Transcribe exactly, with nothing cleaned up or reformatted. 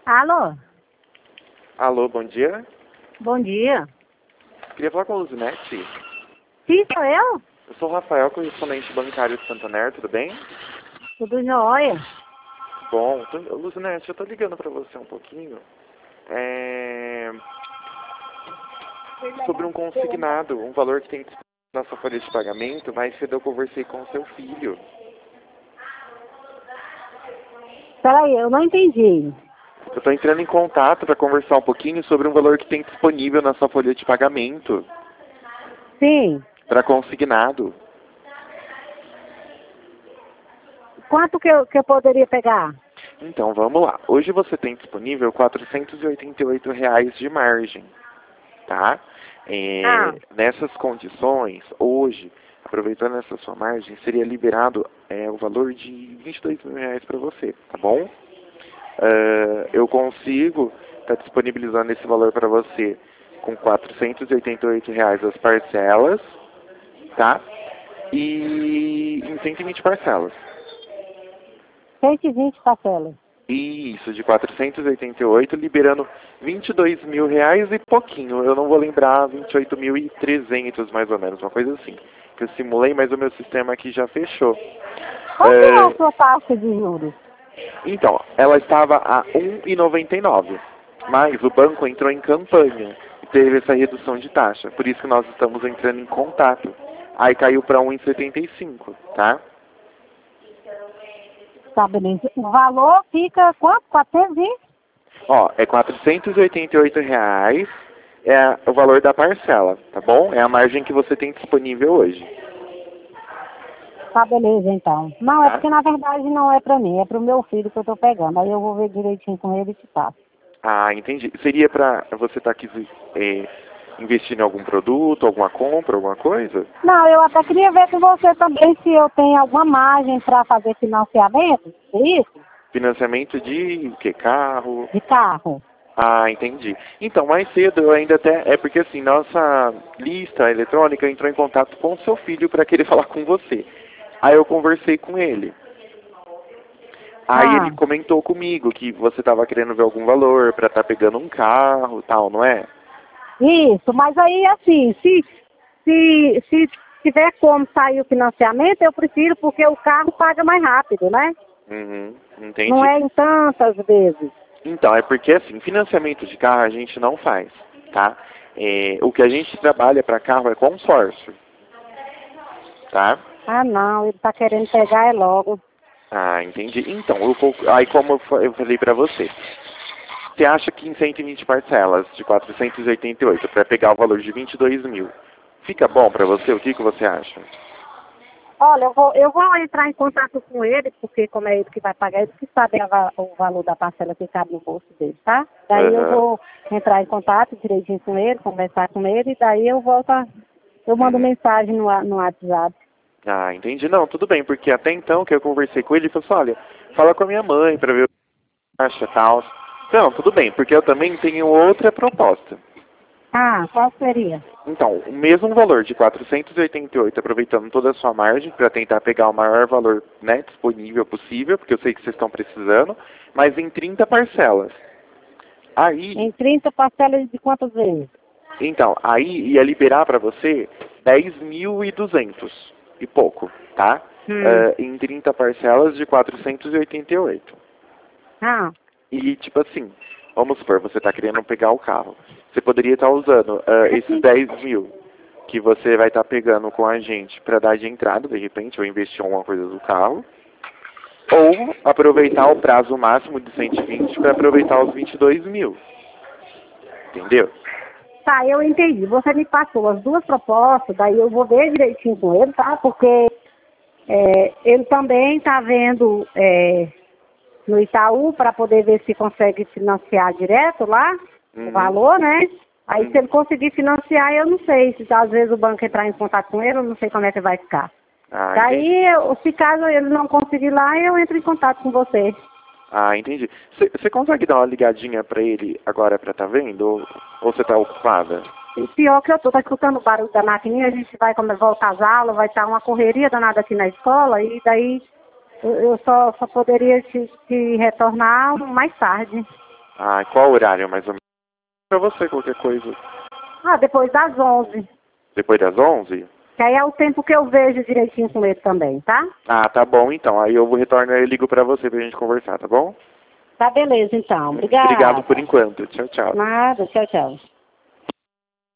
Alô? Alô, bom dia. Bom dia. Queria falar com a Luzinete. Sim, sou eu? Eu sou o Rafael, correspondente bancário de Santander, tudo bem? Tudo jóia. Bom, tô, Luzinete, eu tô ligando pra você um pouquinho. É... Sobre um consignado, um valor que tem na sua folha de pagamento. Mais cedo eu conversei com o seu filho. Peraí, eu não entendi. Eu tô entrando em contato para conversar um pouquinho sobre um valor que tem disponível na sua folha de pagamento. Sim. Para consignado. Quanto que eu, que eu poderia pegar? Então, vamos lá. Hoje você tem disponível quatrocentos e oitenta e oito reais de margem, tá? É, Ah. Nessas condições, hoje, aproveitando essa sua margem, seria liberado é, o valor de vinte e dois mil reais para você, tá bom? Uh, eu consigo estar tá disponibilizando esse valor para você com quatrocentos e oitenta e oito reais as parcelas, tá? E em cento e vinte parcelas. cento e vinte parcelas. Isso, de quatrocentos e oitenta e oito, liberando vinte e dois mil reais e pouquinho. Eu não vou lembrar, vinte e oito mil e trezentos mais ou menos, uma coisa assim. Que eu simulei, mas o meu sistema aqui já fechou. Qual que é a Uh, sua taxa de juros? Então, ela estava a um vírgula noventa e nove, mas o banco entrou em campanha e teve essa redução de taxa. Por isso que nós estamos entrando em contato. Aí caiu para um vírgula setenta e cinco, tá? Tá, beleza. O valor fica quanto? quatrocentos e? Ó, é quatrocentos e oitenta e oito reais é o valor da parcela, tá bom? É a margem que você tem disponível hoje. Tá, beleza, então. Não, é Tá? porque na verdade não é pra mim, é pro meu filho que eu tô pegando. Aí eu vou ver direitinho com ele e te passo. Ah, entendi. Seria para você estar aqui é, investindo em algum produto, alguma compra, alguma coisa? Não, eu até queria ver com você também se eu tenho alguma margem para fazer financiamento, é isso? Financiamento de que carro? De carro. Ah, entendi. Então, mais cedo eu ainda até... É porque assim, nossa lista eletrônica entrou em contato com o seu filho para querer falar com você. Aí eu conversei com ele. Aí Ah, ele comentou comigo que você estava querendo ver algum valor para estar pegando um carro, tal, não é? isso, mas aí assim, se, se, se tiver como sair o financiamento, eu prefiro porque o carro paga mais rápido, né? Uhum, Não entendi. é em tantas vezes. Então, é porque assim, financiamento de carro a gente não faz, tá? É, o que a gente trabalha para carro é consórcio, tá? Ah não, ele tá querendo pegar é logo. Ah, entendi. Então, eu vou, aí como eu fa- eu falei para você, você acha que em cento e vinte parcelas de quatrocentos e oitenta e oito para pegar o valor de vinte e dois mil, fica bom para você? O que, que você acha? Olha, eu vou, eu vou entrar em contato com ele, porque como é ele que vai pagar, ele que sabe a va- o valor da parcela que cabe no bolso dele, tá? Daí eu Aham. vou entrar em contato direitinho com ele, conversar com ele, e daí eu volto a, eu mando Uhum. mensagem no, wa- no WhatsApp. Ah, entendi. Não, tudo bem, porque até então que eu conversei com ele, ele falou assim, olha, fala com a minha mãe para ver o que acha e tal. Não, tudo bem, porque eu também tenho outra proposta. Ah, qual seria? Então, o mesmo valor de quatrocentos e oitenta e oito, aproveitando toda a sua margem para tentar pegar o maior valor, né, disponível possível, porque eu sei que vocês estão precisando, mas em trinta parcelas. Aí, Em trinta parcelas de quantas vezes? então, aí ia liberar para você dez mil e duzentos e pouco, tá? Hum. Ah, em trinta parcelas de quatrocentos e oitenta e oito. Ah, E, tipo assim, vamos supor, você está querendo pegar o carro. Você poderia estar usando ah, esses aqui. dez mil que você vai estar pegando com a gente para dar de entrada, de repente, ou investir em alguma coisa do carro. Ou aproveitar o prazo máximo de cento e vinte para aproveitar os vinte e dois mil. Entendeu? Tá, eu entendi. Você me passou as duas propostas, daí eu vou ver direitinho com ele, tá? Porque é, ele também está vendo é, no Itaú para poder ver se consegue financiar direto lá, o Uhum. valor, né? Aí se Uhum. ele conseguir financiar, eu não sei. Se às vezes o banco entrar em contato com ele, eu não sei como é que vai ficar. Ah, entendi. Daí, eu- se caso ele não conseguir lá, eu entro em contato com você. Ah, entendi. Você consegue dar uma ligadinha pra ele agora pra tá vendo? Ou, ou você tá ocupada? E pior que eu tô, tá escutando o barulho da maquininha, a gente vai, quando voltar às aulas, vai estar uma correria danada aqui na escola, e daí eu, eu só, só poderia te, te retornar mais tarde. Ah, qual horário mais ou menos? Pra você, qualquer coisa. Ah, depois das onze. Depois das onze? Que aí é o tempo que eu vejo direitinho com ele também, tá? Ah, tá bom então. Aí eu vou retornar e ligo pra você pra gente conversar, tá bom? Tá beleza, então. Obrigada. Obrigado por enquanto. Tchau, tchau. Nada, tchau, tchau.